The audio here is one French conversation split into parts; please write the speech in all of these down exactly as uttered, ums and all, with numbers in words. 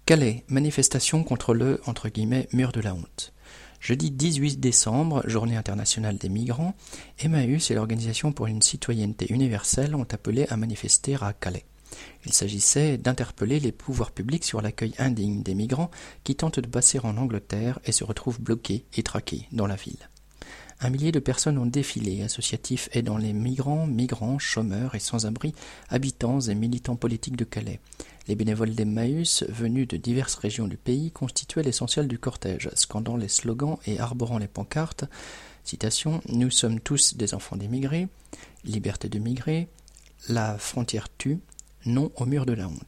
Calais, manifestation contre le entre guillemets, « mur de la honte ». Jeudi dix-huit décembre, journée internationale des migrants, Emmaüs et l'Organisation pour une citoyenneté universelle ont appelé à manifester à Calais. Il s'agissait d'interpeller les pouvoirs publics sur l'accueil indigne des migrants qui tentent de passer en Angleterre et se retrouvent bloqués et traqués dans la ville. Un millier de personnes ont défilé, associatifs aidant les migrants, migrants, chômeurs et sans-abri, habitants et militants politiques de Calais. Les bénévoles d'Emmaüs, venus de diverses régions du pays, constituaient l'essentiel du cortège, scandant les slogans et arborant les pancartes. Citation « Nous sommes tous des enfants d'émigrés »,« Liberté de migrer »,« La frontière tue »,« Non au mur de la honte ».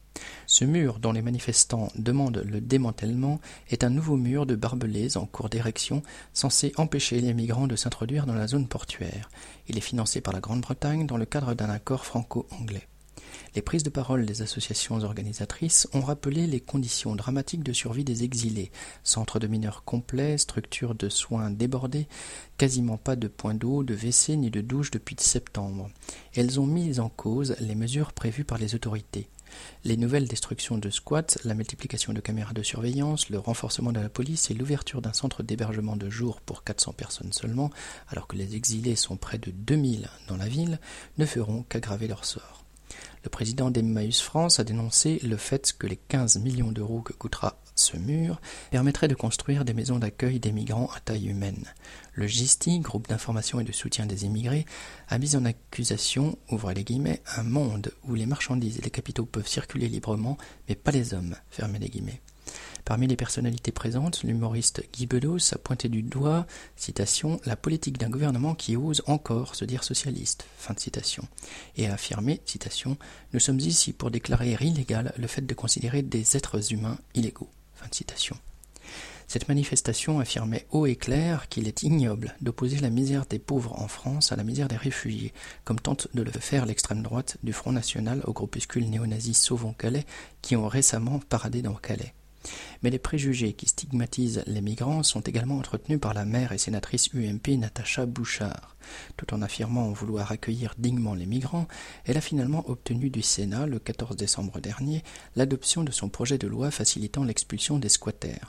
Ce mur, dont les manifestants demandent le démantèlement, est un nouveau mur de barbelés en cours d'érection, censé empêcher les migrants de s'introduire dans la zone portuaire. Il est financé par la Grande-Bretagne dans le cadre d'un accord franco-anglais. Les prises de parole des associations organisatrices ont rappelé les conditions dramatiques de survie des exilés, centres de mineurs complets, structures de soins débordées, quasiment pas de point d'eau, de W C ni de douche depuis septembre. Elles ont mis en cause les mesures prévues par les autorités. Les nouvelles destructions de squats, la multiplication de caméras de surveillance, le renforcement de la police et l'ouverture d'un centre d'hébergement de jour pour quatre cents personnes seulement, alors que les exilés sont près de deux mille dans la ville, ne feront qu'aggraver leur sort. Le président d'Emmaüs France a dénoncé le fait que les quinze millions d'euros que coûtera ce mur permettraient de construire des maisons d'accueil des migrants à taille humaine. Le GISTI, groupe d'information et de soutien des immigrés, a mis en accusation, ouvrez les guillemets, un monde où les marchandises et les capitaux peuvent circuler librement, mais pas les hommes, fermez les guillemets. Parmi les personnalités présentes, l'humoriste Guy Bedos a pointé du doigt, citation, « la politique d'un gouvernement qui ose encore se dire socialiste », fin de citation, et a affirmé, citation, « nous sommes ici pour déclarer illégal le fait de considérer des êtres humains illégaux », fin de citation. Cette manifestation affirmait haut et clair qu'il est ignoble d'opposer la misère des pauvres en France à la misère des réfugiés, comme tente de le faire l'extrême droite du Front National au groupuscule néo-nazi Sauvons Calais, qui ont récemment paradé dans Calais. Mais les préjugés qui stigmatisent les migrants sont également entretenus par la maire et sénatrice U M P Natacha Bouchard. Tout en affirmant vouloir accueillir dignement les migrants, elle a finalement obtenu du Sénat, le quatorze décembre dernier, l'adoption de son projet de loi facilitant l'expulsion des squatters.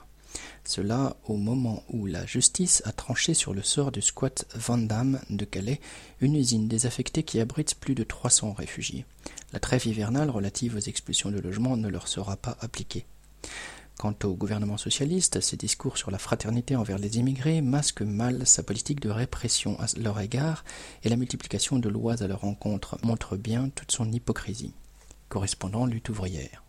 Cela au moment où la justice a tranché sur le sort du squat Vandame de Calais, une usine désaffectée qui abrite plus de trois cents réfugiés. La trêve hivernale relative aux expulsions de logements ne leur sera pas appliquée. Quant au gouvernement socialiste, ses discours sur la fraternité envers les immigrés masquent mal sa politique de répression à leur égard et la multiplication de lois à leur encontre montre bien toute son hypocrisie. Correspondant Lutte ouvrière.